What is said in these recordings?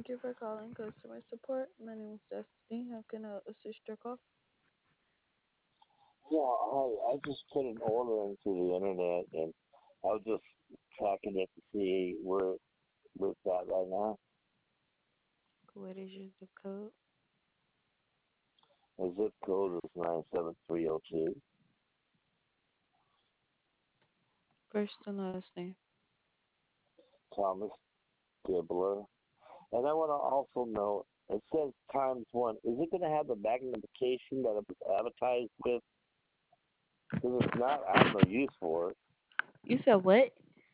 Thank you for calling customer support. My name is Destiny. How can I assist your call? Yeah, I just put an order into the internet and I was just tracking it to see where it's at right now. What is your zip code? The zip code is 97302. First and last name. Thomas Gibbler. And I want to also know, it says times one. Is it going to have the magnification that it was advertised with? Because if not, I have no use for it. You said what?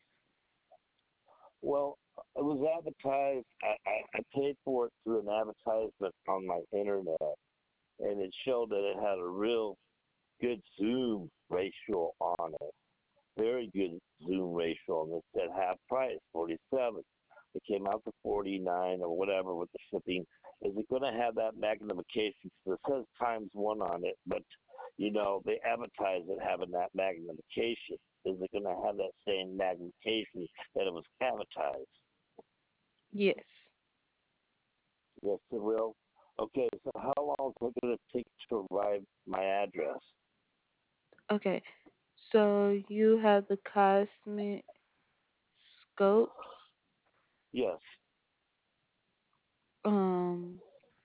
Well, it was advertised. I paid for it through an advertisement on my internet, and it showed that it had a real good zoom ratio on it. Very good zoom ratio, and it said half price, 47. It came out to 49 or whatever with the shipping. Is it going to have that magnification? So it says times one on it, but they advertise it having that magnification. Is it going to have that same magnification that it was advertised? Yes. Yes, it will. Okay, so how long is it going to take to arrive my address? Okay. So you have the Cosmic Scopes. Yes. Um,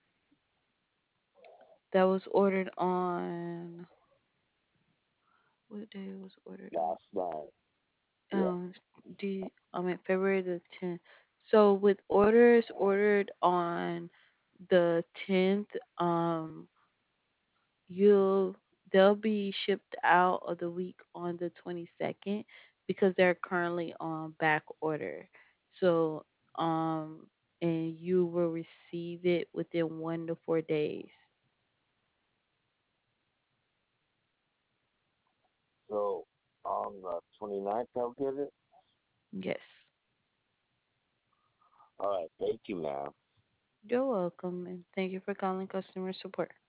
that was ordered on what day it was ordered on? Last night. Yeah. Um, February the 10th. So with orders ordered on the 10th, you'll they'll be shipped out of the week on the 22nd because they're currently on back order. So um and you will receive it within 1 to 4 days. So on the 29th, I'll get it. Yes. All right. Thank you, ma'am. You're welcome and thank you for calling customer support.